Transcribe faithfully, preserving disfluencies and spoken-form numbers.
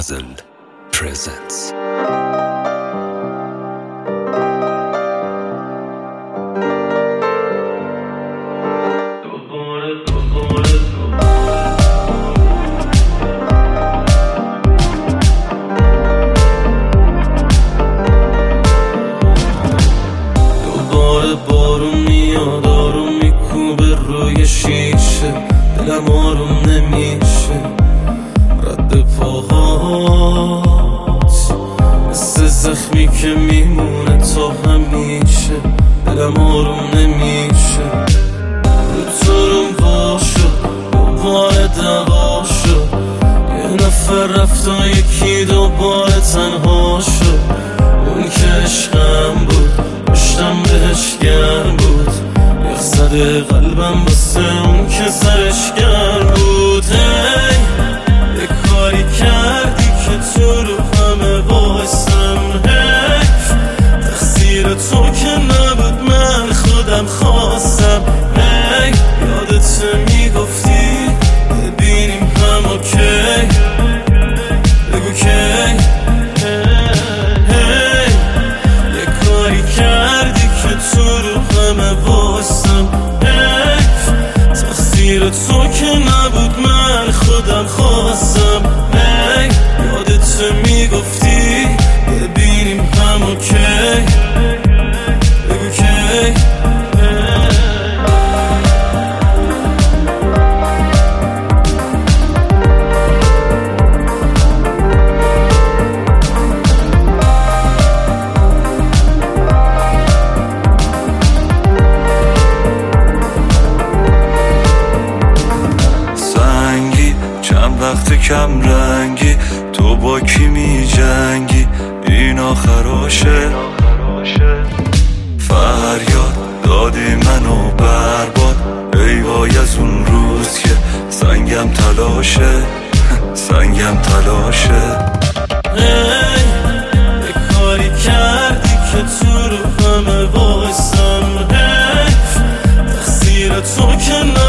Puzzle presents. بارون میاد آروم میکوبه روی شیشه، دلم آروم نمیشه. رد پاهات مثل زخمی که میمونه تا همیشه، دلم آروم نمیشه. رو تو روم وا شد دوباره دعوا شد، یه نفر رفت و یکی دوباره تنها شد. اون که عشقم بود پشتم بهش گرم بود، یخ زده قلبم واسه اون که سرش گرم بود. هی یه کاری کردی که تو رو همه بایستم، حیف تقصیر تو که نبود من خودم خواستم. هی یادت میگفتی ببینیم هم اوکی، بگو کی. تو که نبود من خودم خواستم. هی یادت میگفتی ببینیم هم اوکی، بگو کی. وقت کم رنگی تو با کی می جنگی، این آخراشه. فریاد دادی منو برباد، ای وای از اون روز که سنگم تلاشه، سنگم تلاشه. ای یه کاری کردی که تو رو همه بایستم، حیف تقصیر تو که